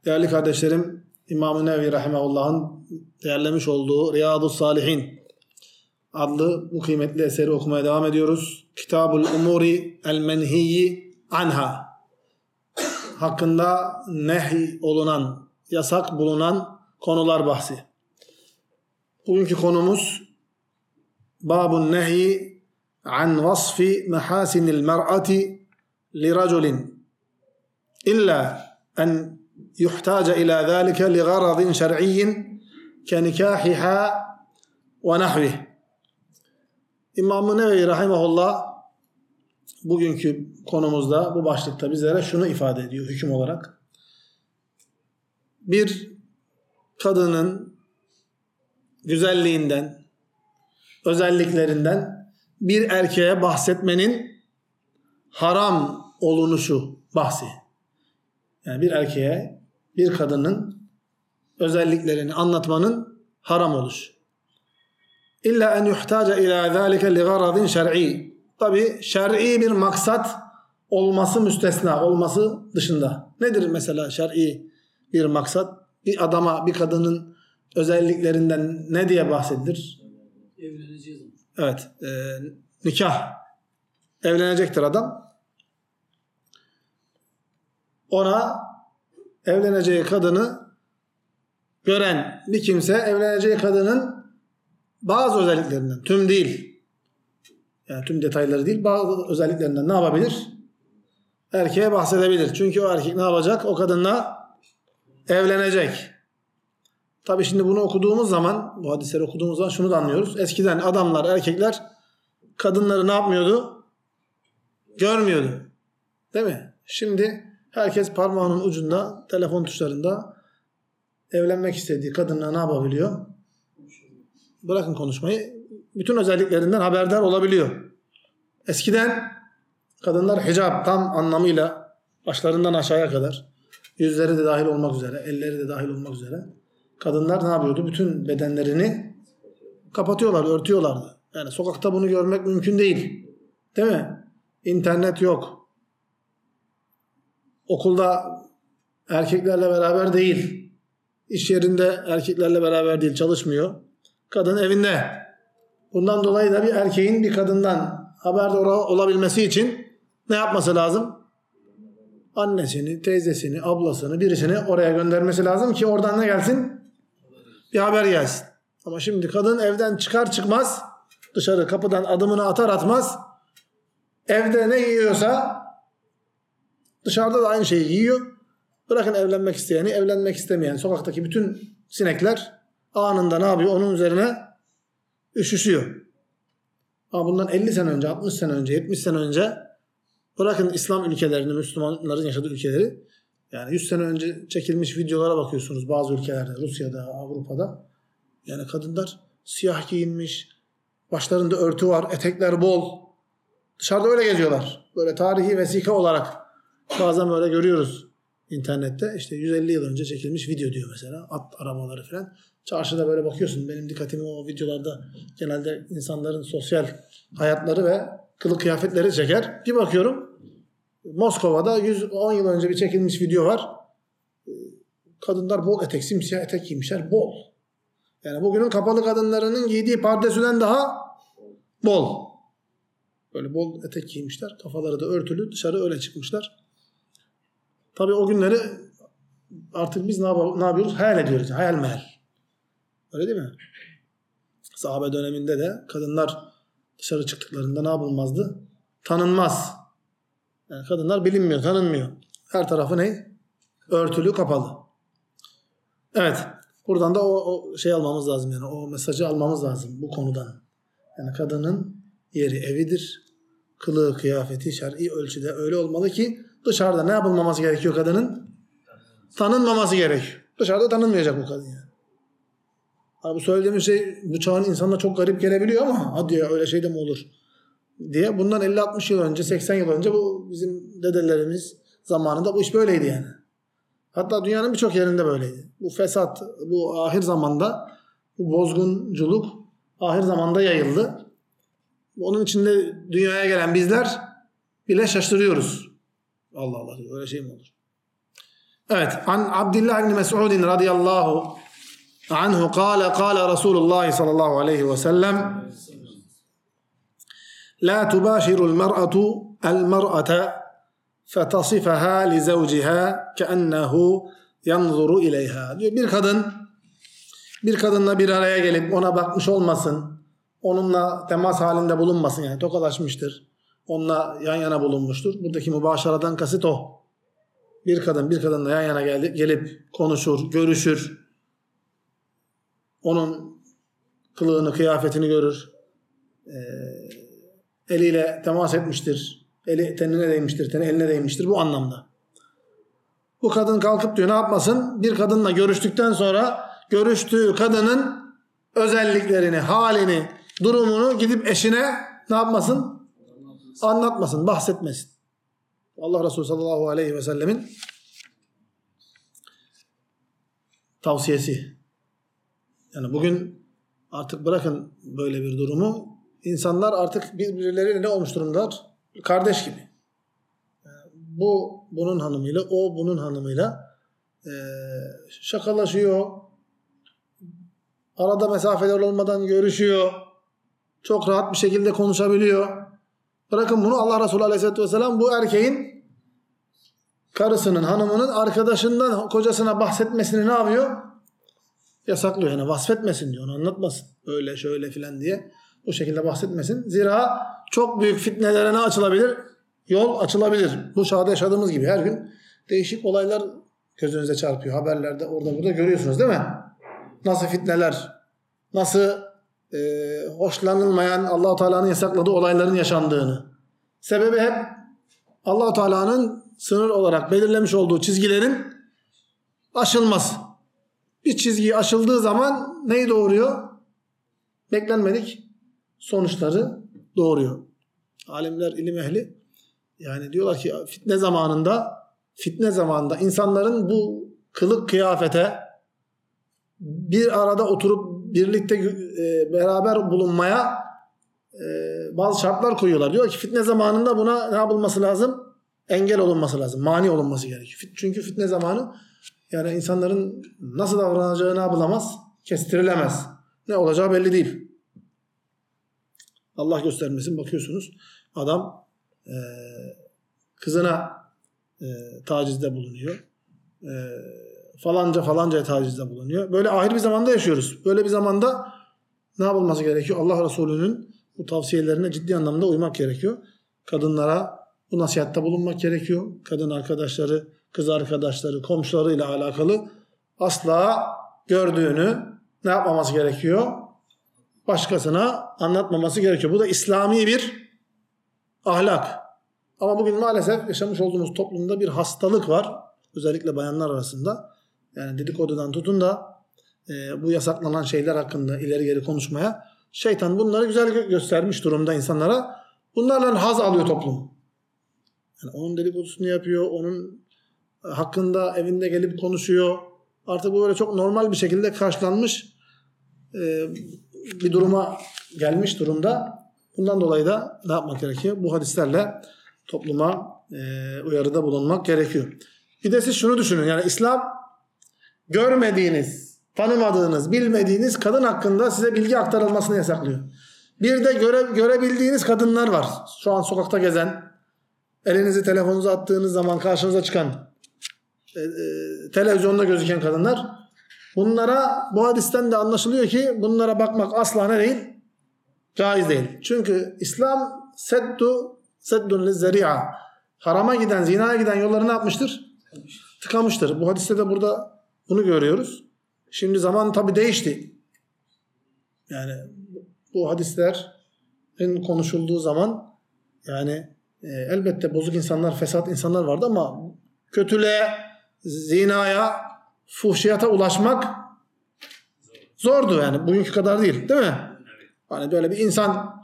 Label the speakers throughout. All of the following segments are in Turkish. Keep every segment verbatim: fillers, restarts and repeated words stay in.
Speaker 1: Değerli kardeşlerim, İmam-ı Nevevi Rahimahullah'ın değerlemiş olduğu Riyadus Salihin adlı bu kıymetli eseri okumaya devam ediyoruz. Kitabul Umuri el Menhiyyi Anha. Hakkında nehy olunan, yasak bulunan konular bahsi. Bugünkü konumuz Babun Nehyi an vasfi mehasinil mer'ati li raculin illa en yuhtaca ila zalika li garadin şer'iyyin ke nikahiha ve nahvih. İmam-ı Nevevi Rahimahullah bugünkü konumuzda, bu başlıkta bizlere şunu ifade ediyor hüküm olarak. Bir kadının güzelliğinden, özelliklerinden bir erkeğe bahsetmenin haram olunuşu bahsi. Yani bir erkeğe, bir kadının özelliklerini anlatmanın haram oluşu. İlla en yuhtaca ila zalika li garadin şer'i. Tabi şer'i bir maksat olması müstesna, olması dışında. Nedir mesela şer'i bir maksat? Bir adama, bir kadının özelliklerinden ne diye bahsedilir?
Speaker 2: Evleneceğiz.
Speaker 1: Evet, e, nikah. Evlenecektir adam. Ona evleneceği kadını gören bir kimse evleneceği kadının bazı özelliklerinden, tüm değil, yani tüm detayları değil, bazı özelliklerinden ne yapabilir? Erkeğe bahsedebilir. Çünkü o erkek ne yapacak? O kadınla evlenecek. Tabii şimdi bunu okuduğumuz zaman, bu hadisleri okuduğumuz zaman şunu da anlıyoruz. Eskiden adamlar, erkekler kadınları ne yapmıyordu? Görmüyordu. Değil mi? Şimdi herkes parmağının ucunda, telefon tuşlarında evlenmek istediği kadınla ne yapabiliyor? Bırakın konuşmayı. Bütün özelliklerinden haberdar olabiliyor. Eskiden kadınlar hicab tam anlamıyla başlarından aşağıya kadar, yüzleri de dahil olmak üzere, elleri de dahil olmak üzere kadınlar ne yapıyordu? Bütün bedenlerini kapatıyorlar, örtüyorlardı. Yani sokakta bunu görmek mümkün değil. Değil mi? İnternet yok. Okulda erkeklerle beraber değil. İş yerinde erkeklerle beraber değil, çalışmıyor. Kadın evinde. Bundan dolayı da bir erkeğin bir kadından haberdar olabilmesi için ne yapması lazım? Annesini, teyzesini, ablasını, birisini oraya göndermesi lazım ki oradan ne gelsin? Bir haber gelsin. Ama şimdi kadın evden çıkar çıkmaz, dışarı kapıdan adımını atar atmaz, evde ne yiyorsa dışarıda da aynı şeyi yiyor. Bırakın evlenmek isteyeni, evlenmek istemeyen sokaktaki bütün sinekler anında ne yapıyor? Onun üzerine üşüşüyor. Ama bundan elli sene önce, altmış sene önce, yetmiş sene önce bırakın İslam ülkelerini, Müslümanların yaşadığı ülkeleri, yani yüz sene önce çekilmiş videolara bakıyorsunuz bazı ülkelerde, Rusya'da, Avrupa'da. Yani kadınlar siyah giyinmiş, başlarında örtü var, etekler bol. Dışarıda öyle geziyorlar. Böyle tarihi vesika olarak bazen böyle görüyoruz internette. İşte yüz elli yıl önce çekilmiş video diyor mesela. At arabaları falan. Çarşıda böyle bakıyorsun. Benim dikkatimi o videolarda genelde insanların sosyal hayatları ve kılık kıyafetleri çeker. Bir bakıyorum Moskova'da yüz on yıl önce bir çekilmiş video var. Kadınlar bol etek, simsiyah etek giymişler. Bol. Yani bugünün kapalı kadınlarının giydiği pardesüden daha bol. Böyle bol etek giymişler. Kafaları da örtülü. Dışarı öyle çıkmışlar. Tabii o günleri artık biz ne, yap- ne yapıyoruz? Hayal ediyoruz. Hayal mehal. Öyle değil mi? Sahabe döneminde de kadınlar dışarı çıktıklarında ne yapılmazdı? Tanınmaz. Yani kadınlar bilinmiyor, tanınmıyor. Her tarafı ne? Örtülü, kapalı. Evet. Buradan da o, o şey almamız lazım yani. O mesajı almamız lazım bu konudan. Yani kadının yeri evidir. Kılığı, kıyafeti şer'i ölçüde öyle olmalı ki dışarıda ne yapılmaması gerekiyor kadının? Tanınmaması gerekiyor. Dışarıda tanınmayacak bu kadın yani. Abi bu söylediğimiz şey bu çağın insanına çok garip gelebiliyor ama hadi ya öyle şey de mi olur diye. Bundan elli altmış yıl önce, seksen yıl önce bu bizim dedelerimiz zamanında bu iş böyleydi yani. Hatta dünyanın birçok yerinde böyleydi. Bu fesat, bu ahir zamanda, bu bozgunculuk ahir zamanda yayıldı. Onun içinde dünyaya gelen bizler bile şaşırıyoruz. Allah Allah diyor. Öyle şey mi olur? Evet. An Abdullah ibn Mes'ud radıyallahu anhu kâle kâle Resulullah sallallahu aleyhi ve sellem la tubâşirul mer'atu el mer'ate fetasifaha li zevciha ke'ennehu yanzuru ileyha. Diyor, bir kadın bir kadınla bir araya gelip ona bakmış olmasın, onunla temas halinde bulunmasın, yani tokalaşmıştır, onunla yan yana bulunmuştur. Buradaki mübaşaradan kasıt o. Bir kadın bir kadınla yan yana gelip, gelip konuşur, görüşür, onun kılığını, kıyafetini görür, ee, eliyle temas etmiştir, eli tenine değmiştir, teni eline değmiştir, bu anlamda. Bu kadın kalkıp diyor ne yapmasın? Bir kadınla görüştükten sonra görüştüğü kadının özelliklerini, halini, durumunu gidip eşine ne yapmasın? Anlatmasın, bahsetmesin. Allah Resulü sallallahu aleyhi ve sellemin tavsiyesi. Yani bugün artık bırakın böyle bir durumu, insanlar artık birbirleriyle ne olmuş durumdalar? Kardeş gibi. Yani bu bunun hanımıyla, o bunun hanımıyla e, şakalaşıyor. Arada mesafeler olmadan görüşüyor. Çok rahat bir şekilde konuşabiliyor. Bırakın bunu, Allah Resulü Aleyhisselatü Vesselam bu erkeğin karısının, hanımının arkadaşından kocasına bahsetmesini ne yapıyor? Yasaklıyor. Yani vasfetmesin diyor. Onu anlatmasın. Öyle şöyle filan diye. Bu şekilde bahsetmesin. Zira çok büyük fitnelere ne açılabilir? Yol açılabilir. Bu çağda yaşadığımız gibi her gün değişik olaylar gözünüze çarpıyor. Haberlerde orada burada görüyorsunuz değil mi? Nasıl fitneler, nasıl e, hoşlanılmayan, Allah-u Teala'nın yasakladığı olayların yaşandığını. Sebebi hep Allah-u Teala'nın sınır olarak belirlemiş olduğu çizgilerin aşılması. Bir çizgi aşıldığı zaman neyi doğuruyor? Beklenmedik sonuçları doğuruyor. Alimler, ilim ehli yani diyorlar ki fitne zamanında fitne zamanında insanların bu kılık kıyafete, bir arada oturup birlikte e, beraber bulunmaya e, bazı şartlar koyuyorlar. Diyor ki fitne zamanında buna ne yapılması lazım? Engel olunması lazım. Mani olunması gerekiyor. Çünkü fitne zamanı yani insanların nasıl davranacağı ne yapılamaz? Kestirilemez. Ne olacağı belli değil. Allah göstermesin, bakıyorsunuz adam e, kızına e, tacizde bulunuyor. E, falanca falancaya tacizde bulunuyor. Böyle ahir bir zamanda yaşıyoruz. Böyle bir zamanda ne yapılması gerekiyor? Allah Resulü'nün bu tavsiyelerine ciddi anlamda uymak gerekiyor. Kadınlara bu nasihatte bulunmak gerekiyor. Kadın arkadaşları, kız arkadaşları, komşularıyla alakalı asla gördüğünü ne yapmaması gerekiyor? Başkasına anlatmaması gerekiyor. Bu da İslami bir ahlak. Ama bugün maalesef yaşamış olduğumuz toplumda bir hastalık var. Özellikle bayanlar arasında. Yani dedikodudan tutun da e, bu yasaklanan şeyler hakkında ileri geri konuşmaya. Şeytan bunları güzel göstermiş durumda insanlara. Bunlarla haz alıyor toplum. Yani onun dedikodusunu yapıyor. Onun hakkında evinde gelip konuşuyor. Artık bu böyle çok normal bir şekilde karşılanmış e, bir duruma gelmiş durumda. Bundan dolayı da ne yapmak gerekiyor? Bu hadislerle topluma e, uyarıda bulunmak gerekiyor. Bir de siz şunu düşünün. Yani İslam görmediğiniz, tanımadığınız, bilmediğiniz kadın hakkında size bilgi aktarılmasını yasaklıyor. Bir de göre, görebildiğiniz kadınlar var. Şu an sokakta gezen, elinizi telefonunuza attığınız zaman karşınıza çıkan, e, e, televizyonda gözüken kadınlar. Bunlara bu hadisten de anlaşılıyor ki bunlara bakmak asla ne değil? Caiz değil. Çünkü İslam seddu seddun lizzeri'a. Harama giden, zinaya giden yolları ne yapmıştır? Tıkamıştır. Bu hadiste de burada bunu görüyoruz. Şimdi zaman tabii değişti. Yani bu hadislerin konuşulduğu zaman yani e, elbette bozuk insanlar, fesat insanlar vardı ama kötülüğe, zinaya, fuhşiyata ulaşmak zordu yani. Bugünkü kadar değil. Değil mi? Hani böyle bir insan,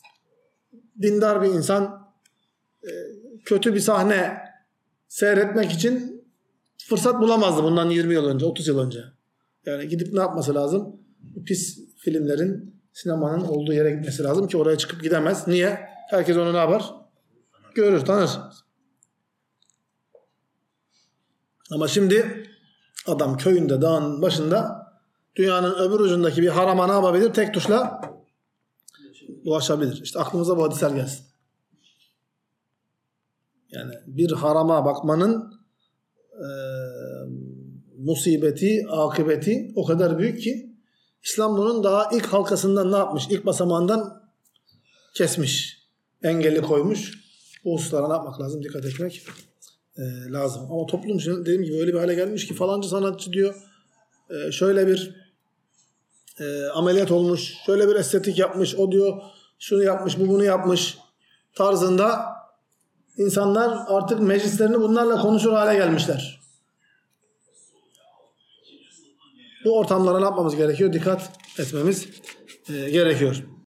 Speaker 1: dindar bir insan e, kötü bir sahne seyretmek için fırsat bulamazdı bundan yirmi yıl önce, otuz yıl önce. Yani gidip ne yapması lazım? Bu pis filmlerin, sinemanın olduğu yere gitmesi lazım ki oraya çıkıp gidemez. Niye? Herkes onu ne yapar? Görür, tanır. Ama şimdi adam köyünde, dağın başında dünyanın öbür ucundaki bir harama ne yapabilir? Tek tuşla ulaşabilir. İşte aklımıza bu hadisler gelsin. Yani bir harama bakmanın e, musibeti, akıbeti o kadar büyük ki İslam bunun daha ilk halkasından ne yapmış? İlk basamağından kesmiş. Engelli koymuş. Bu hususlara ne yapmak lazım? Dikkat etmek e, lazım. Ama toplum dediğim gibi öyle bir hale gelmiş ki falanca sanatçı diyor e, şöyle bir e, ameliyat olmuş, şöyle bir estetik yapmış, o diyor şunu yapmış, bu bunu yapmış tarzında insanlar artık meclislerini bunlarla konuşur hale gelmişler. Bu ortamlara ne yapmamız gerekiyor? Dikkat etmemiz e, gerekiyor.